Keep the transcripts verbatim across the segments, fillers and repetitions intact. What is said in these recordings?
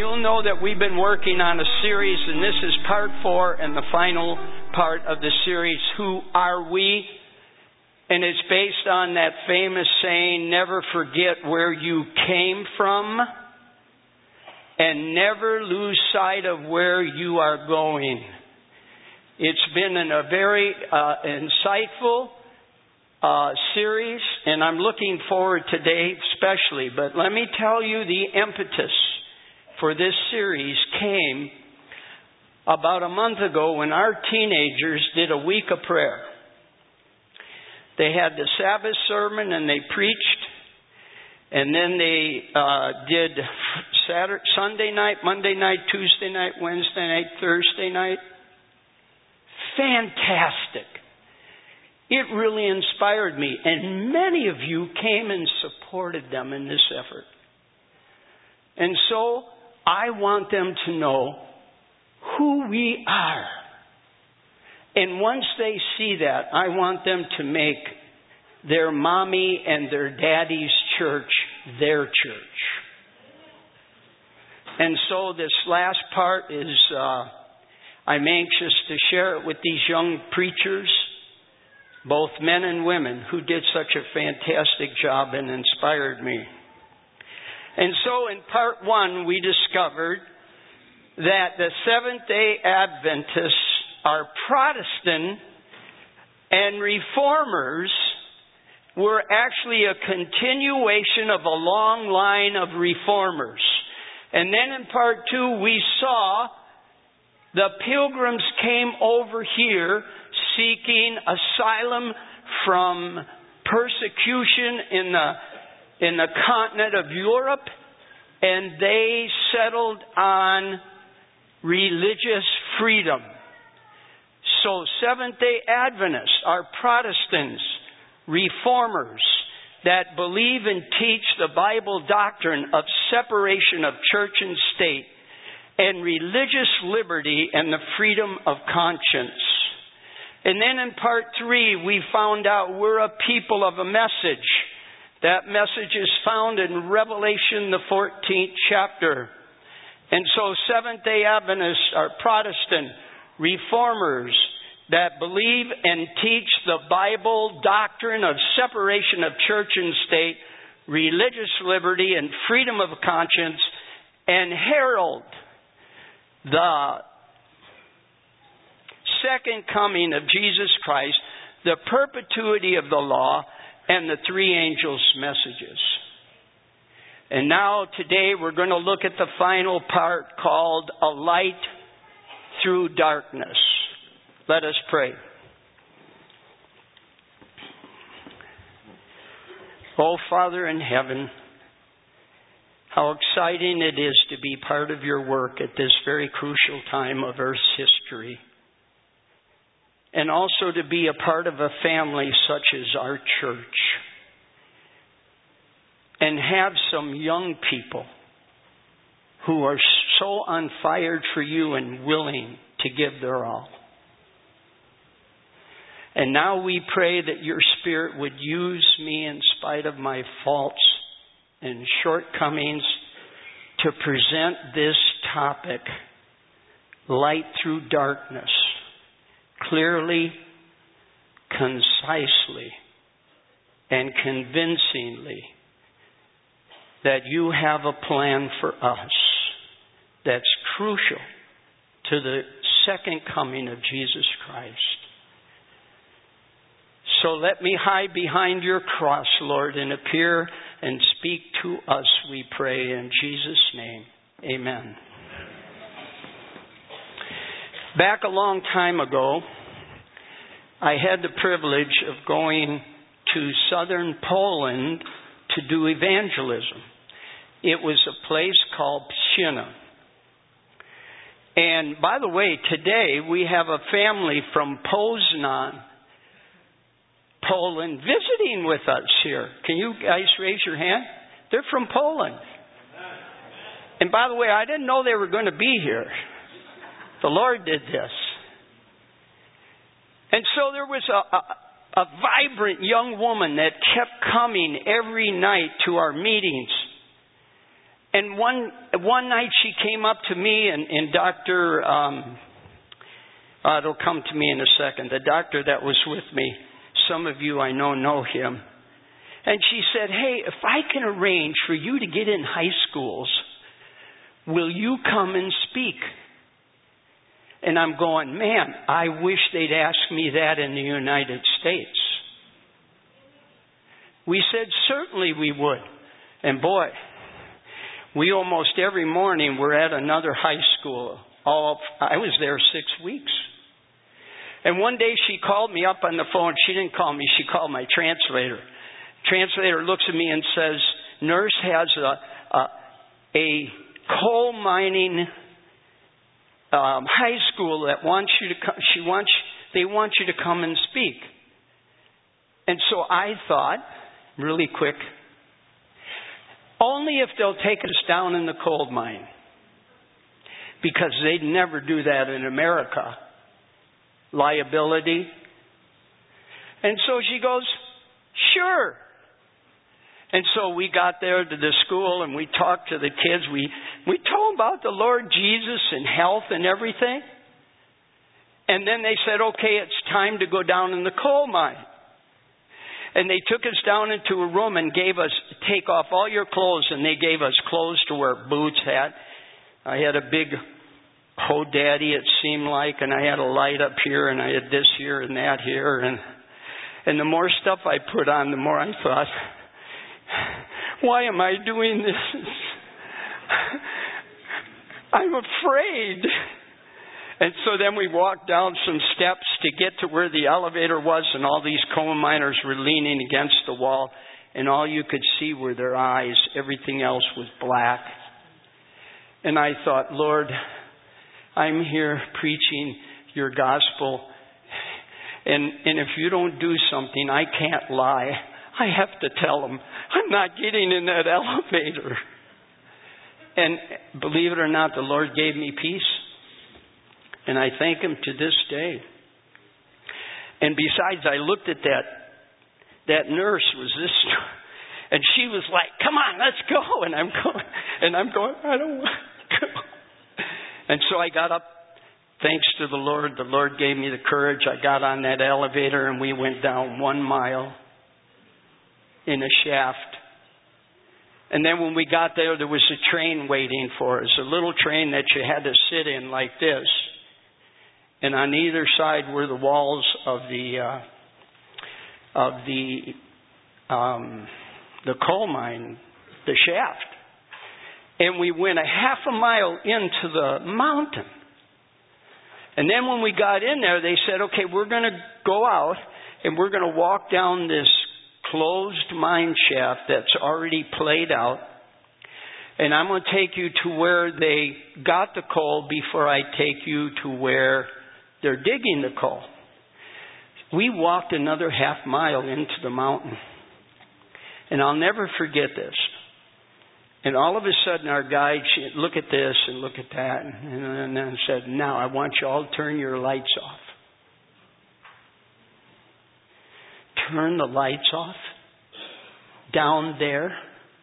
you'll know that we've been working on a series, and this is part four and the final part of the series, Who Are We? And it's based on that famous saying, never forget where you came from and never lose sight of where you are going. It's been in a very uh, insightful uh, series, and I'm looking forward today especially. But let me tell you, the impetus for this series came about a month ago when our teenagers did a week of prayer. They had the Sabbath sermon and they preached, and then they uh, did Saturday, Sunday night, Monday night, Tuesday night, Wednesday night, Thursday night. Fantastic. It really inspired me, and many of you came and supported them in this effort. And so I want them to know who we are. And once they see that, I want them to make their mommy and their daddy's church their church. And so this last part is, uh, I'm anxious to share it with these young preachers, both men and women, who did such a fantastic job and inspired me. And so in part one, we discovered that the Seventh-day Adventists are Protestant and Reformers were actually a continuation of a long line of Reformers. And then in part two, we saw the Pilgrims came over here seeking asylum from persecution in the, in the continent of Europe, and they settled on religious freedom. So Seventh-day Adventists are Protestants, Reformers that believe and teach the Bible doctrine of separation of church and state and religious liberty and the freedom of conscience. And then in part three, we found out we're a people of a message. That message is found in Revelation, the fourteenth chapter. And so Seventh-day Adventists are Protestant Reformers that believe and teach the Bible doctrine of separation of church and state, religious liberty and freedom of conscience, and herald the second coming of Jesus Christ, the perpetuity of the law, and the three angels' messages. And now today we're going to look at the final part called A Light Through Darkness. Let us pray. Oh, Father in heaven, how exciting it is to be part of your work at this very crucial time of Earth's history. And also to be a part of a family such as our church. And have some young people who are so on fire for you and willing to give their all. And now we pray that your Spirit would use me in spite of my faults and shortcomings to present this topic, light through darkness, clearly, concisely, and convincingly, that you have a plan for us that's crucial to the second coming of Jesus Christ. So let me hide behind your cross, Lord, and appear and speak to us, we pray, in Jesus' name. Amen. Back a long time ago, I had the privilege of going to southern Poland to do evangelism. It was a place called Pszczyna. And by the way, today we have a family from Poznan, Poland, visiting with us here. Can you guys raise your hand? They're from Poland. And by the way, I didn't know they were going to be here. The Lord did this. And so there was a, a, a vibrant young woman that kept coming every night to our meetings. And one one night she came up to me and, and Doctor, um, uh, it'll come to me in a second, the doctor that was with me, some of you I know know him. And she said, hey, if I can arrange for you to get in high schools, will you come and speak? And I'm going, man, I wish they'd ask me that in the United States. We said, certainly we would. And boy, we almost every morning were at another high school. All I was there six weeks. And one day she called me up on the phone. She didn't call me. She called my translator. Translator looks at me and says, Nurse has a, a, a coal mining um, high school that wants you to come. She wants, they want you to come and speak. And so I thought, really quick, only if they'll take us down in the coal mine. Because they'd never do that in America. Liability. And so she goes, sure. And so we got there to the school and we talked to the kids. We, we told them about the Lord Jesus and health and everything. And then they said, okay, it's time to go down in the coal mine. And they took us down into a room and gave us, take off all your clothes. And they gave us clothes to wear, boots, hat. I had a big Ho-Daddy, it seemed like. And I had a light up here and I had this here and that here. And, and the more stuff I put on, the more I thought, why am I doing this? I'm afraid. And so then we walked down some steps to get to where the elevator was, and all these coal miners were leaning against the wall, and all you could see were their eyes. Everything else was black. And I thought, Lord, I'm here preaching your gospel, and, and if you don't do something, I can't lie. I have to tell them, I'm not getting in that elevator. And believe it or not, the Lord gave me peace. And I thank Him to this day. And besides, I looked at that, that nurse was this, and she was like, come on, let's go. And I'm going, and I'm going, I don't want to go. And so I got up, thanks to the Lord. The Lord gave me the courage. I got on that elevator and we went down one mile in a shaft. And then when we got there, there was a train waiting for us, a little train that you had to sit in like this. And on either side were the walls of the uh, of the um, the coal mine, the shaft. And we went a half a mile into the mountain. And then when we got in there, they said, okay, we're going to go out and we're going to walk down this closed mine shaft that's already played out. And I'm going to take you to where they got the coal before I take you to where they're digging the coal. We walked another half mile into the mountain. And I'll never forget this. And all of a sudden our guide, she, look at this and look at that. And then said, now I want you all to turn your lights off. Turn the lights off down there.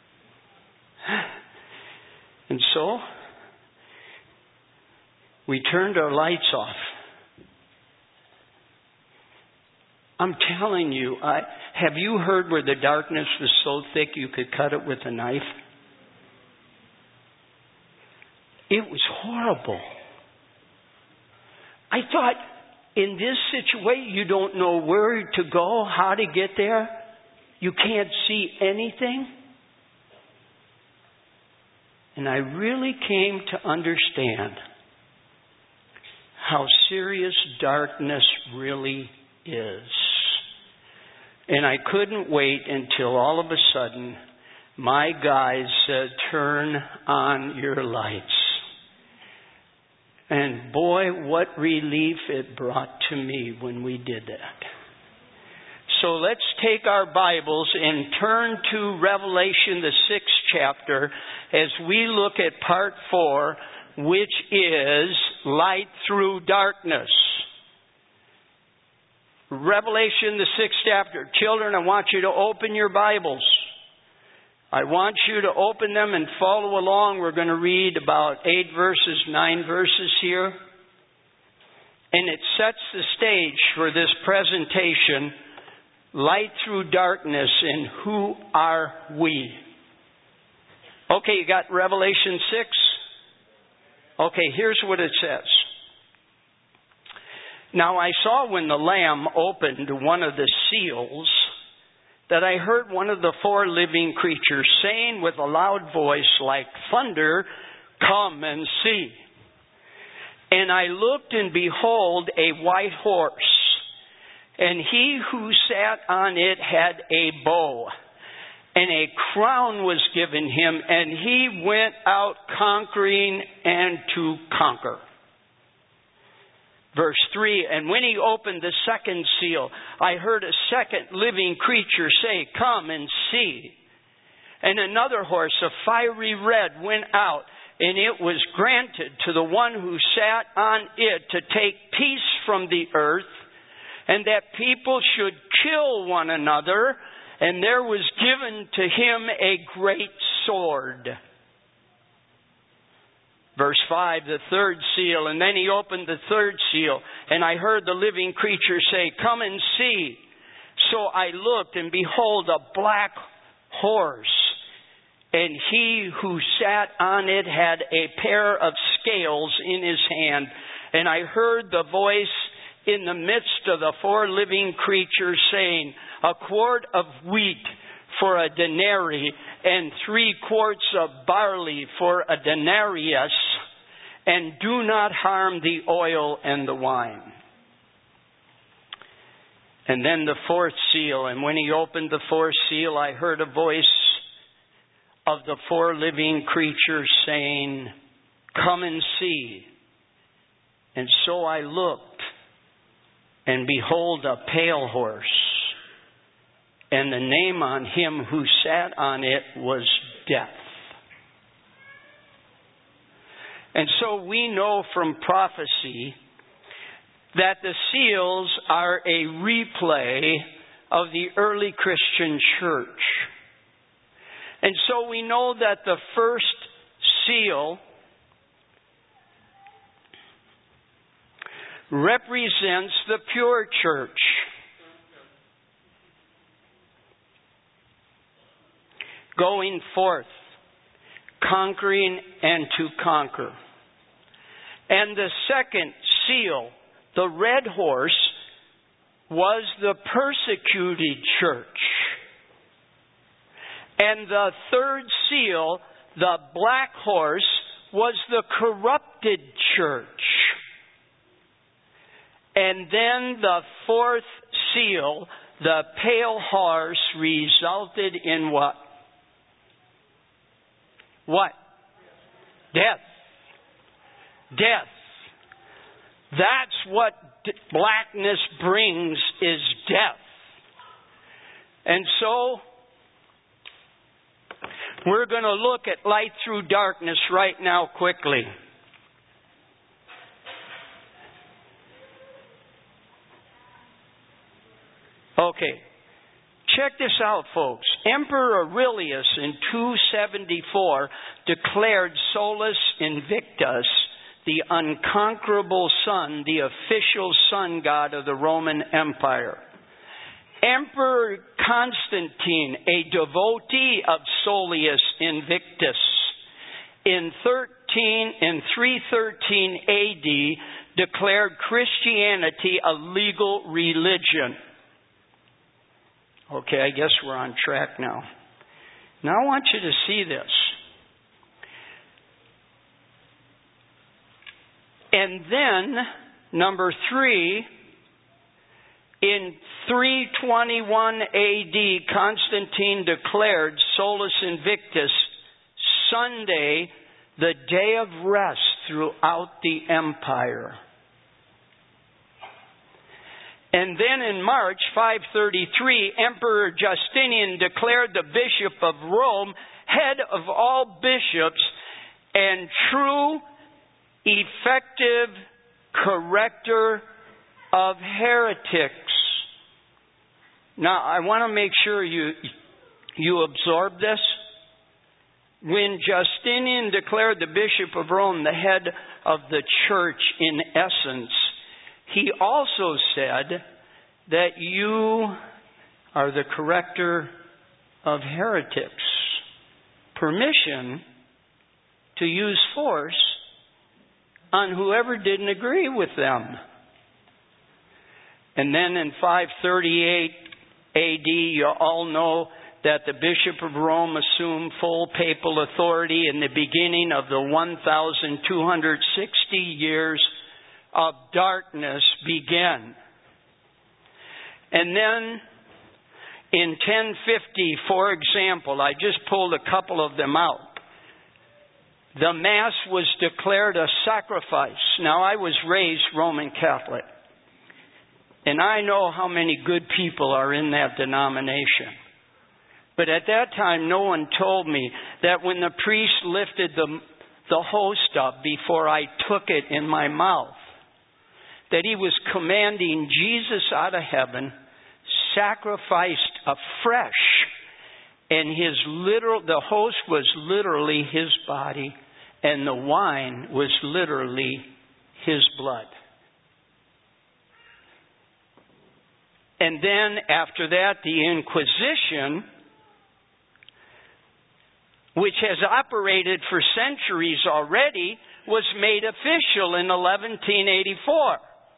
And so we turned our lights off. I'm telling you, I, have you heard where the darkness was so thick you could cut it with a knife? It was horrible. I thought, in this situation, you don't know where to go, how to get there. You can't see anything. And I really came to understand how serious darkness really is. And I couldn't wait until all of a sudden my guide said, turn on your lights. And boy, what relief it brought to me when we did that. So let's take our Bibles and turn to Revelation, the sixth chapter, as we look at part four, which is light through darkness. Revelation, the sixth chapter. Children, I want you to open your Bibles. I want you to open them and follow along. We're going to read about eight verses, nine verses here. And it sets the stage for this presentation, Light Through Darkness, and who are we? Okay, you got Revelation six? Okay, here's what it says. Now I saw when the Lamb opened one of the seals that I heard one of the four living creatures saying with a loud voice like thunder, "Come and see." And I looked, and behold, a white horse, and he who sat on it had a bow, and a crown was given him, and he went out conquering and to conquer. Verse three, and when he opened the second seal, I heard a second living creature say, "Come and see." And another horse, a fiery red, went out, and it was granted to the one who sat on it to take peace from the earth, and that people should kill one another, and there was given to him a great sword. Verse five, the third seal, and then he opened the third seal, and I heard the living creature say, "Come and see." So I looked, and behold, a black horse, and he who sat on it had a pair of scales in his hand, and I heard the voice in the midst of the four living creatures saying, "A quart of wheat for a denarii, and three quarts of barley for a denarius, and do not harm the oil and the wine." And then the fourth seal, and when he opened the fourth seal, I heard a voice of the four living creatures saying, "Come and see." And so I looked, and behold, a pale horse, and the name on him who sat on it was Death. And so we know from prophecy that the seals are a replay of the early Christian church. And so we know that the first seal represents the pure church. Going forth, conquering and to conquer. And the second seal, the red horse, was the persecuted church. And the third seal, the black horse, was the corrupted church. And then the fourth seal, the pale horse, resulted in what? What? Death. Death. That's what blackness brings, is death. And so, we're going to look at light through darkness right now quickly. Okay. Check this out, folks. Emperor Aurelius in two seventy-four declared Solus Invictus the unconquerable sun, the official sun god of the Roman Empire. Emperor Constantine, a devotee of Solus Invictus, in thirteen in three thirteen A D declared Christianity a legal religion. Okay, I guess we're on track now. Now I want you to see this. And then, number three, in three twenty-one A D, Constantine declared Solus Invictus Sunday the day of rest throughout the empire. And then in March five thirty-three, Emperor Justinian declared the Bishop of Rome head of all bishops and true, effective corrector of heretics. Now, I want to make sure you you absorb this. when Justinian declared the Bishop of Rome the head of the church in essence, he also said that you are the corrector of heretics. Permission to use force on whoever didn't agree with them. And then in five thirty-eight A D, you all know that the Bishop of Rome assumed full papal authority in the beginning of the one thousand two hundred sixty years of darkness began. And then in ten fifty, for example, I just pulled a couple of them out. The Mass was declared a sacrifice. Now, I was raised Roman Catholic, and I know how many good people are in that denomination. But at that time, no one told me that when the priest lifted the, the host up before I took it in my mouth, that he was commanding Jesus out of heaven, sacrificed afresh, and his literal the host was literally his body, and the wine was literally his blood. And then after that, the Inquisition, which has operated for centuries already, was made official in eleven eighty-four.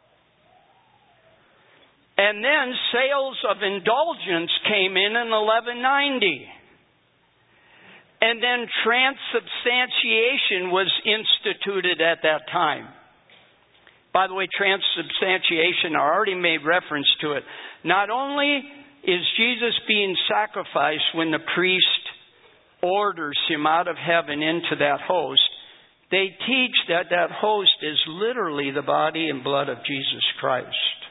And then sales of indulgence came in in eleven ninety. And then transubstantiation was instituted at that time. By the way, transubstantiation, I already made reference to it. Not only is Jesus being sacrificed when the priest orders him out of heaven into that host, they teach that that host is literally the body and blood of Jesus Christ.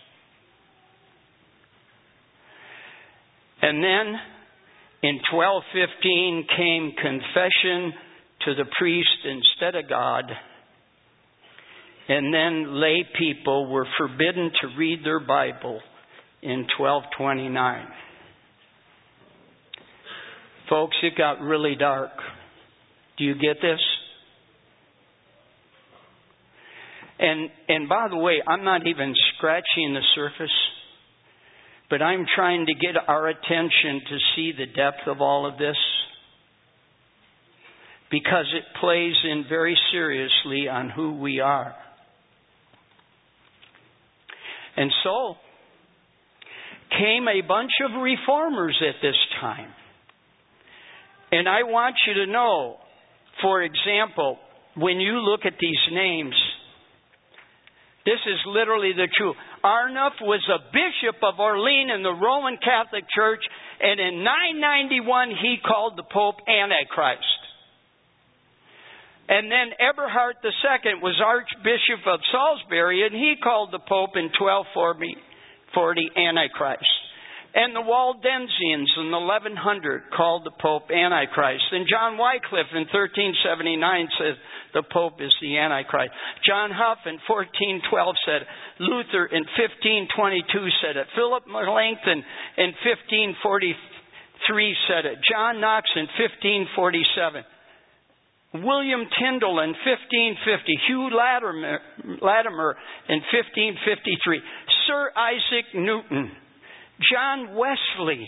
And then in twelve fifteen came confession to the priest instead of God. And then lay people were forbidden to read their Bible in twelve twenty-nine. Folks, it got really dark. Do you get this? And and by the way, I'm not even scratching the surface, but I'm trying to get our attention to see the depth of all of this, because it plays in very seriously on who we are. And so came a bunch of reformers at this time. And I want you to know, for example, when you look at these names, this is literally the truth. Arnulf was a bishop of Orleans in the Roman Catholic Church, and in nine ninety-one he called the Pope Antichrist. And then Eberhard the Second was Archbishop of Salisbury, and he called the Pope in twelve forty Antichrist. And the Waldensians in eleven hundred called the Pope Antichrist. And John Wycliffe in thirteen seventy-nine said the Pope is the Antichrist. John Huff in fourteen twelve said it. Luther in fifteen twenty-two said it. Philip Melanchthon in fifteen forty-three said it. John Knox in fifteen forty-seven. William Tyndale in fifteen fifty. Hugh Latimer, Latimer in fifteen fifty-three. Sir Isaac Newton. John Wesley.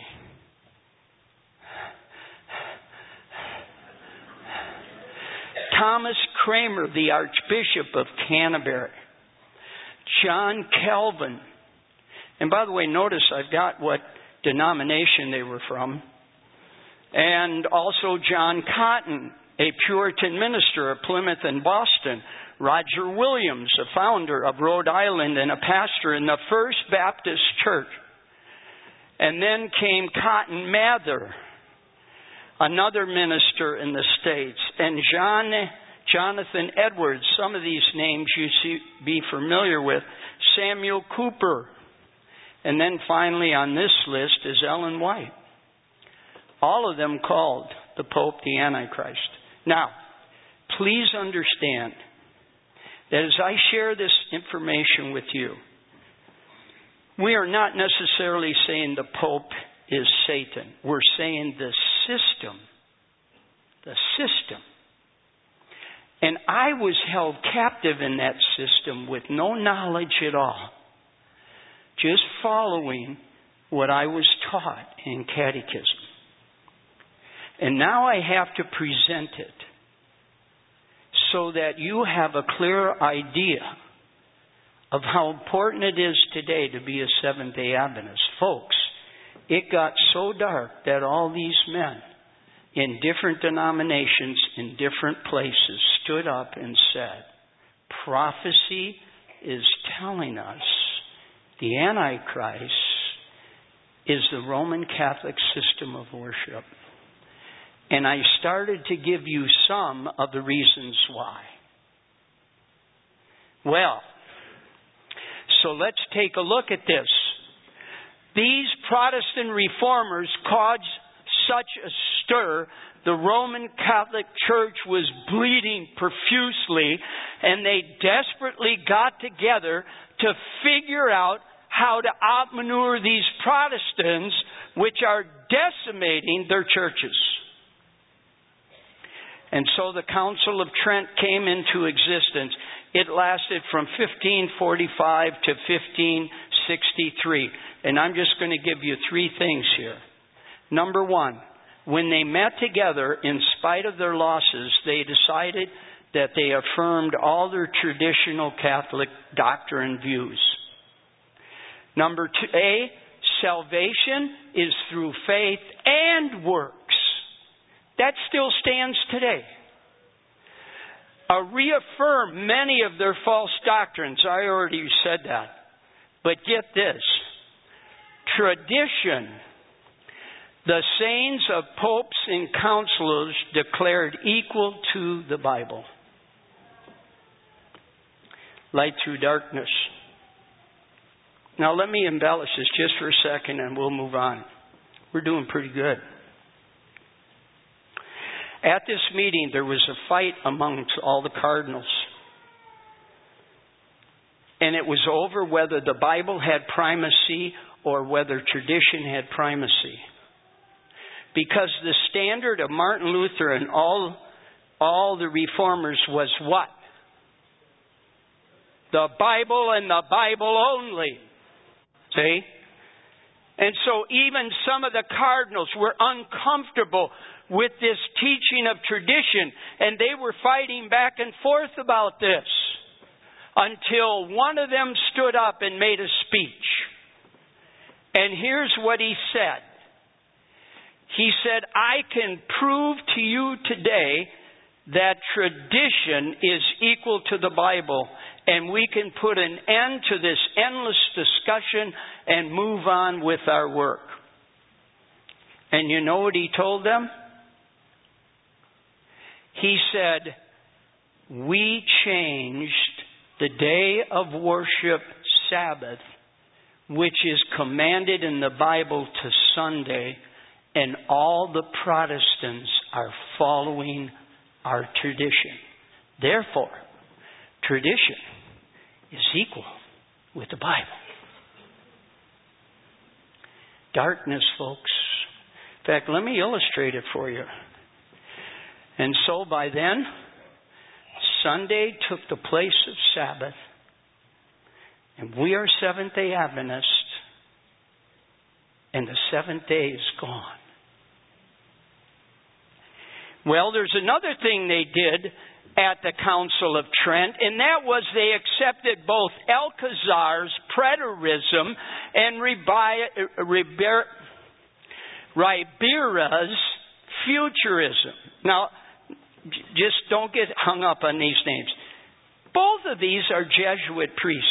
Thomas Cranmer, the Archbishop of Canterbury. John Calvin. And by the way, notice I've got what denomination they were from. And also John Cotton, a Puritan minister of Plymouth and Boston. Roger Williams, a founder of Rhode Island and a pastor in the First Baptist Church. And then came Cotton Mather, another minister in the States. And John, Jonathan Edwards, some of these names you see, be familiar with. Samuel Cooper. And then finally on this list is Ellen White. All of them called the Pope the Antichrist. Now, please understand that as I share this information with you, we are not necessarily saying the Pope is Satan. We're saying the system the system. And I was held captive in that system with no knowledge at all, just following what I was taught in catechism. And now I have to present it so that you have a clear idea of how important it is today to be a Seventh-day Adventist. Folks, it got so dark that all these men in different denominations, in different places, stood up and said, prophecy is telling us the Antichrist is the Roman Catholic system of worship. And I started to give you some of the reasons why. Well, so let's take a look at this. These Protestant reformers caused such a stir, the Roman Catholic Church was bleeding profusely, and they desperately got together to figure out how to outmaneuver these Protestants, which are decimating their churches. And so the Council of Trent came into existence. It lasted from fifteen forty-five to fifteen sixty-three. And I'm just going to give you three things here. Number one, when they met together, in spite of their losses, they decided that they affirmed all their traditional Catholic doctrine views. Number two, A, salvation is through faith and works. That still stands today. Uh, reaffirm many of their false doctrines. I already said that. But get this. Tradition. The sayings of popes and counselors declared equal to the Bible. Light through darkness. Now let me embellish this just for a second and we'll move on. We're doing pretty good. At this meeting, there was a fight amongst all the cardinals. And it was over whether the Bible had primacy or whether tradition had primacy. Because the standard of Martin Luther and all, all the reformers was what? The Bible and the Bible only. See? And so even some of the cardinals were uncomfortable with this teaching of tradition, and they were fighting back and forth about this until one of them stood up and made a speech. And here's what he said. He said, I can prove to you today that tradition is equal to the Bible, and we can put an end to this endless discussion and move on with our work. And you know what he told them? He said, we changed the day of worship, Sabbath, which is commanded in the Bible, to Sunday, and all the Protestants are following our tradition. Therefore, tradition is equal with the Bible. Darkness, folks. In fact, let me illustrate it for you. And so by then, Sunday took the place of Sabbath. And we are Seventh-day Adventists. And the seventh day is gone. Well, there's another thing they did at the Council of Trent, and that was they accepted both Alcazar's preterism and Ribera's futurism. Now, just don't get hung up on these names. Both of these are Jesuit priests.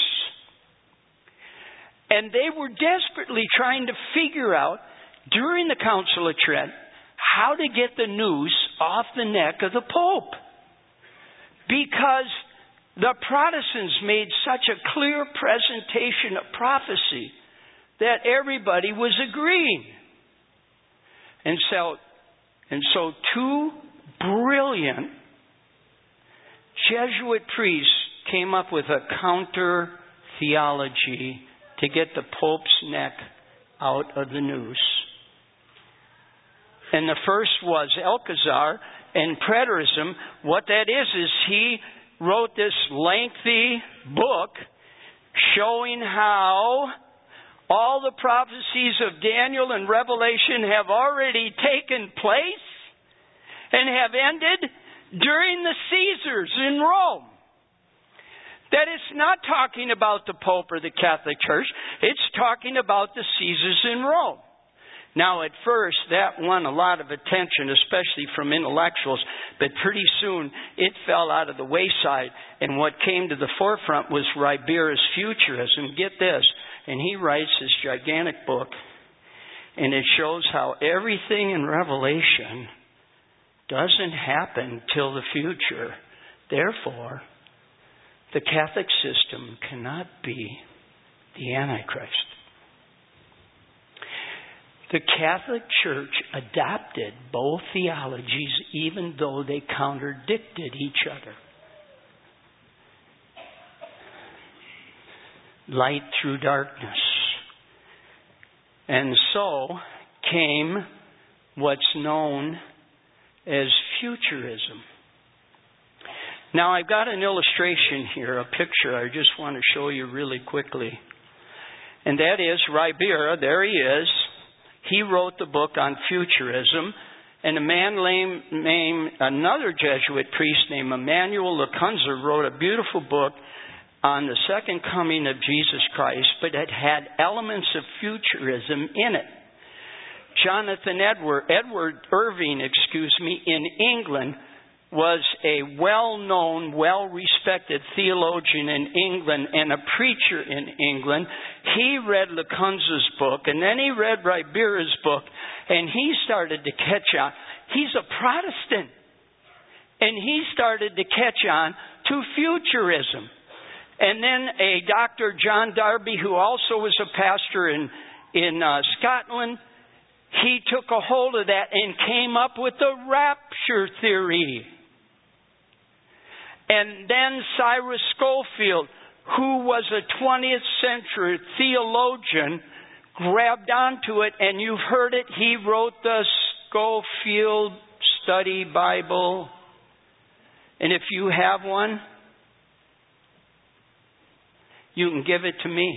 And they were desperately trying to figure out, during the Council of Trent, how to get the noose off the neck of the Pope. Because the Protestants made such a clear presentation of prophecy that everybody was agreeing. And so, and so two brilliant Jesuit priests came up with a counter theology to get the Pope's neck out of the noose. And the first was Alcazar, And preterism, what that is, is he wrote this lengthy book showing how all the prophecies of Daniel and Revelation have already taken place and have ended during the Caesars in Rome. That it's not talking about the Pope or the Catholic Church. It's talking about the Caesars in Rome. Now, at first, that won a lot of attention, especially from intellectuals, but pretty soon it fell out of the wayside, and what came to the forefront was Ribera's Futurism. Get this, and he writes this gigantic book, and it shows how everything in Revelation doesn't happen till the future. Therefore, the Catholic system cannot be the Antichrist. The Catholic Church adopted both theologies even though they contradicted each other. Light through darkness. And so came what's known as futurism. Now I've got an illustration here, a picture I just want to show you really quickly. And that is Ribera, there he is. He wrote the book on futurism, and a man named, another Jesuit priest named Emmanuel Lacunza wrote a beautiful book on the second coming of Jesus Christ, but it had elements of futurism in it. Jonathan Edward, Edward Irving, excuse me, in England was a well-known, well-respected theologian in England and a preacher in England. He read Lacunza's book, and then he read Ribera's book, and he started to catch on. He's a Protestant, and he started to catch on to futurism. And then a Doctor John Darby, who also was a pastor in, in uh, Scotland, he took a hold of that and came up with the rapture theory. And then Cyrus Scofield, who was a twentieth century theologian, grabbed onto it, and you've heard it. He wrote the Scofield Study Bible. And if you have one, you can give it to me.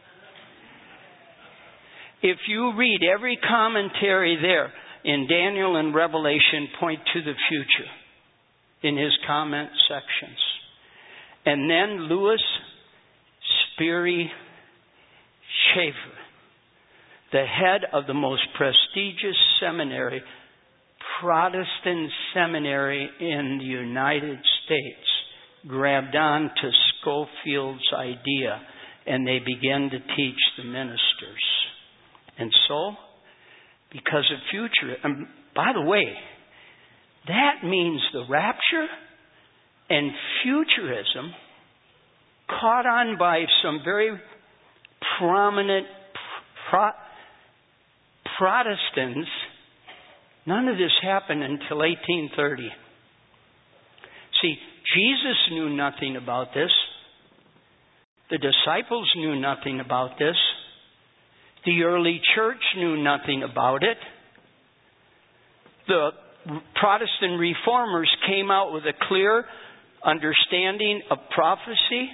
If you read every commentary there in Daniel and Revelation, point to the future in his comment sections. And then Louis Sperry Chafer, the head of the most prestigious seminary, Protestant seminary in the United States, grabbed on to Scofield's idea, and they began to teach the ministers. And so, because of future, and by the way, that means the rapture and futurism caught on by some very prominent pro- Protestants. None of this happened until eighteen thirty. See, Jesus knew nothing about this. The disciples knew nothing about this. The early church knew nothing about it. The Protestant reformers came out with a clear understanding of prophecy.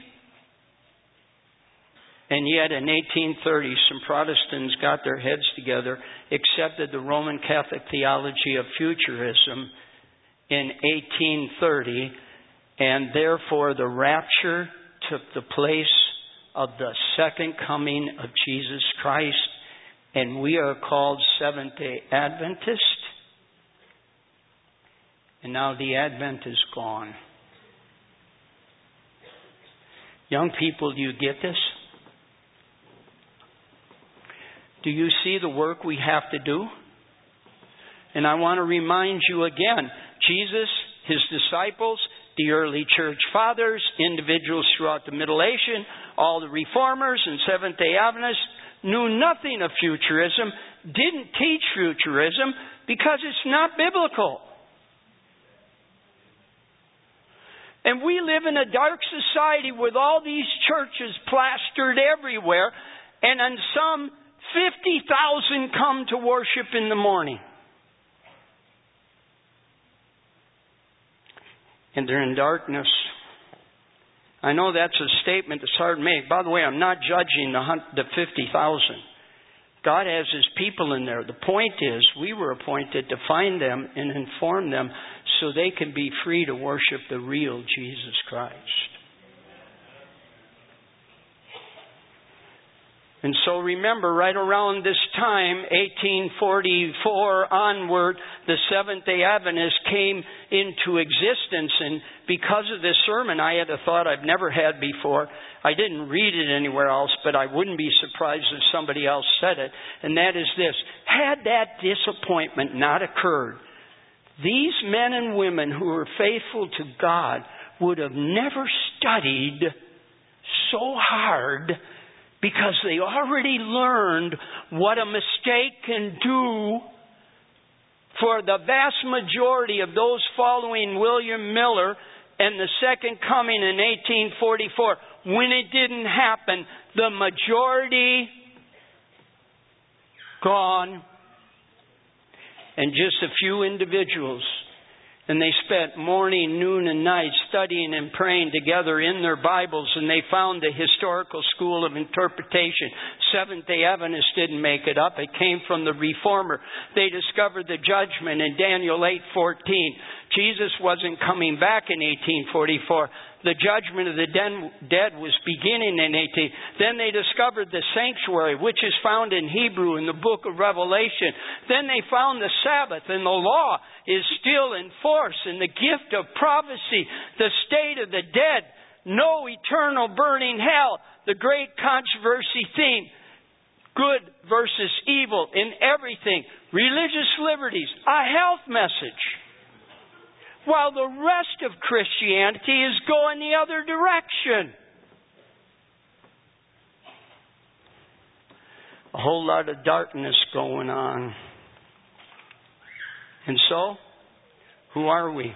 And yet in eighteen thirty, some Protestants got their heads together, accepted the Roman Catholic theology of futurism in eighteen thirty, and therefore the rapture took the place of the second coming of Jesus Christ, and we are called Seventh-day Adventists. And now the Advent is gone. Young people, do you get this? Do you see the work we have to do? And I want to remind you again, Jesus, his disciples, the early church fathers, individuals throughout the Middle Ages, all the reformers and Seventh-day Adventists knew nothing of futurism, didn't teach futurism because it's not biblical. And we live in a dark society with all these churches plastered everywhere, and on some fifty thousand come to worship in the morning. and they're in darkness. I know that's a statement that's hard to make. By the way, I'm not judging the, the fifty thousand. God has His people in there. The point is, we were appointed to find them and inform them so they can be free to worship the real Jesus Christ. And so remember, right around this time, eighteen forty-four onward, the Seventh-day Adventists came into existence. And because of this sermon, I had a thought I've never had before. I didn't read it anywhere else, but I wouldn't be surprised if somebody else said it. And that is this. Had that disappointment not occurred, these men and women who were faithful to God would have never studied so hard, because they already learned what a mistake can do for the vast majority of those following William Miller and the Second Coming in eighteen forty-four. When it didn't happen, the majority gone. And just a few individuals. And they spent morning, noon, and night studying and praying together in their Bibles. And they found the Historical School of Interpretation. Seventh-day Adventists didn't make it up. It came from the Reformer. They discovered the judgment in Daniel eight fourteen. Jesus wasn't coming back in eighteen forty-four. The judgment of the dead was beginning in eighteen. Then they discovered the sanctuary, which is found in Hebrew in the book of Revelation. Then they found the Sabbath, and the law is still in force, and the gift of prophecy, the state of the dead, no eternal burning hell, the great controversy theme, good versus evil in everything, religious liberties, a health message. While the rest of Christianity is going the other direction. A whole lot of darkness going on. And so, who are we?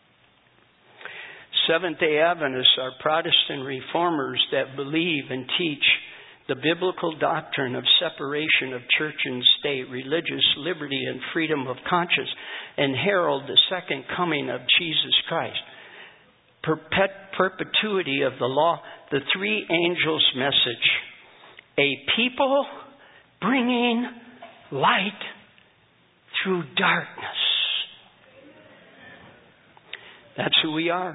Seventh-day Adventists are Protestant reformers that believe and teach the biblical doctrine of separation of church and state, religious liberty and freedom of conscience, and herald the second coming of Jesus Christ. Perpet- perpetuity of the law, the three angels' message. A people bringing light through darkness. That's who we are.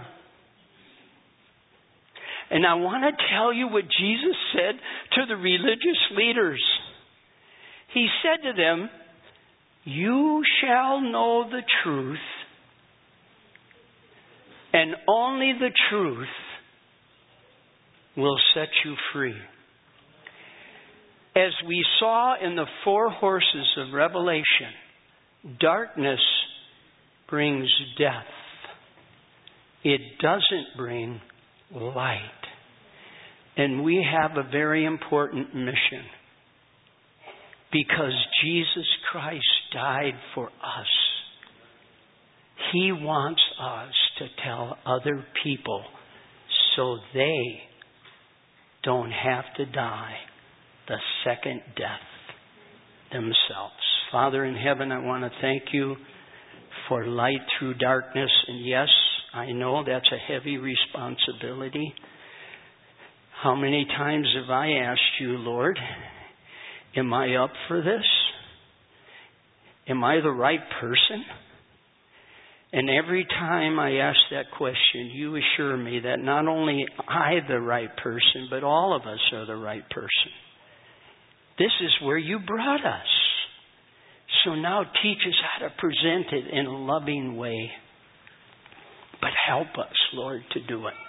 And I want to tell you what Jesus said to the religious leaders. He said to them, "You shall know the truth, and only the truth will set you free." As we saw in the four horses of Revelation, darkness brings death. It doesn't bring light. And we have a very important mission. Because Jesus Christ died for us. He wants us to tell other people so they don't have to die the second death themselves. Father in heaven, I want to thank you for light through darkness. And yes, I know that's a heavy responsibility. How many times have I asked you, Lord, am I up for this? Am I the right person? And every time I ask that question, you assure me that not only I the right person, but all of us are the right person. This is where you brought us. So now teach us how to present it in a loving way. But help us, Lord, to do it.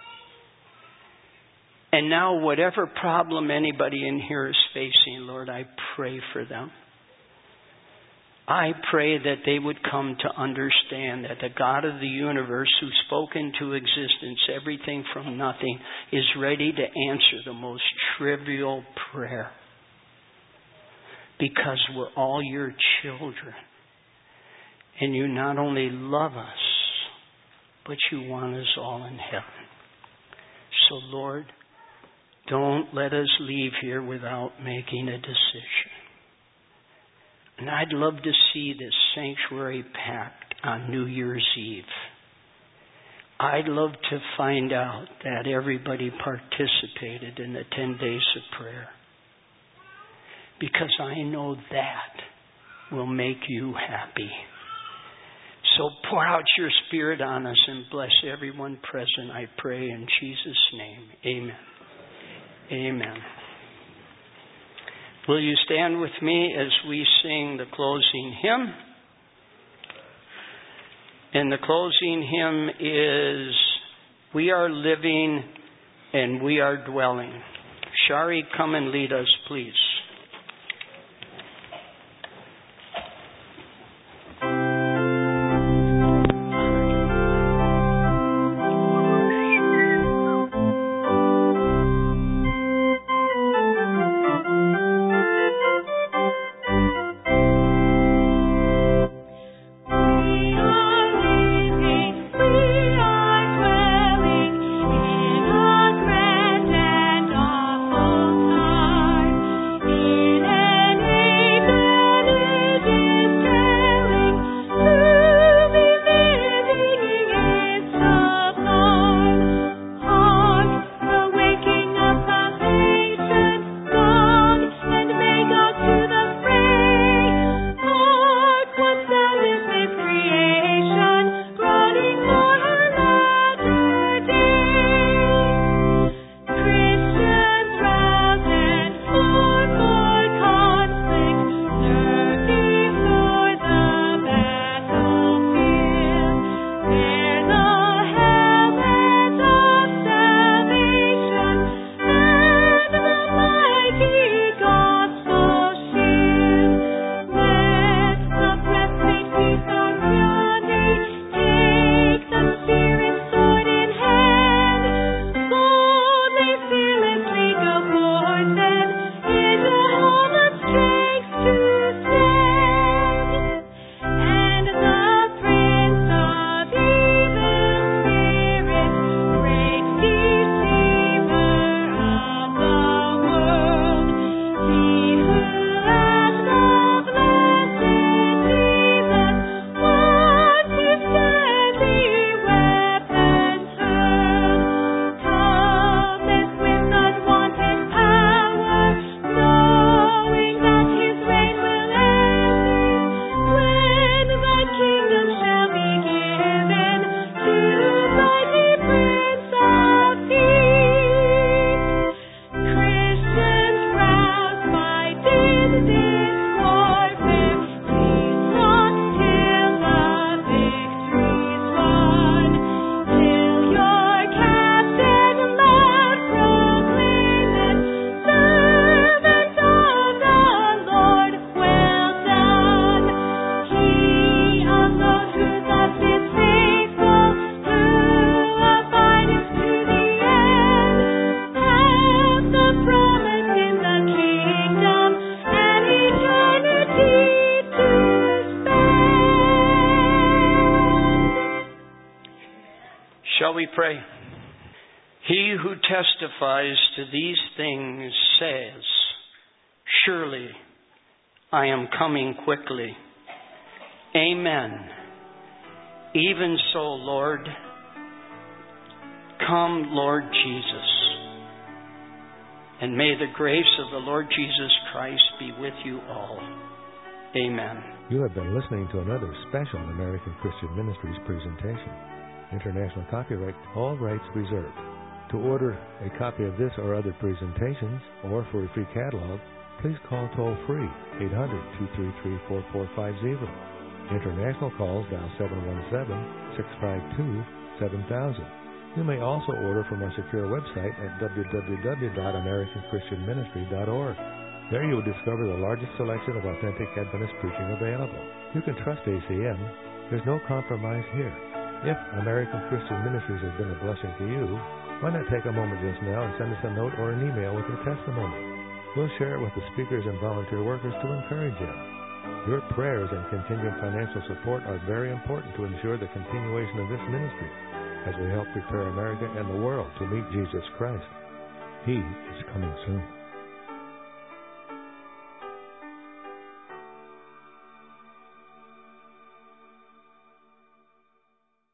And now whatever problem anybody in here is facing, Lord, I pray for them. I pray that they would come to understand that the God of the universe who spoke into existence everything from nothing is ready to answer the most trivial prayer. Because we're all your children. And you not only love us, but you want us all in heaven. So Lord, don't let us leave here without making a decision. And I'd love to see this sanctuary packed on New Year's Eve. I'd love to find out that everybody participated in the ten days of prayer. Because I know that will make you happy. So pour out your Spirit on us and bless everyone present, I pray in Jesus' name. Amen. Amen. Will you stand with me as we sing the closing hymn? And the closing hymn is, We Are Living and We Are Dwelling. Shari, come and lead us, please. Pray. He who testifies to these things says, surely I am coming quickly. Amen. Even so, Lord, come, Lord Jesus. And may the grace of the Lord Jesus Christ be with you all. Amen. You have been listening to another special American Christian Ministries presentation. International copyright, all rights reserved. To order a copy of this or other presentations, or for a free catalog, please call toll-free eight hundred, two three three, four four five zero. International calls dial seven one seven, six five two, seven thousand. You may also order from our secure website at w w w dot american christian ministry dot org. There you will discover the largest selection of authentic Adventist preaching available. You can trust A C M. There's no compromise here. If American Christian Ministries has been a blessing to you, why not take a moment just now and send us a note or an email with your testimony? We'll share it with the speakers and volunteer workers to encourage you. Your prayers and contingent financial support are very important to ensure the continuation of this ministry as we help prepare America and the world to meet Jesus Christ. He is coming soon.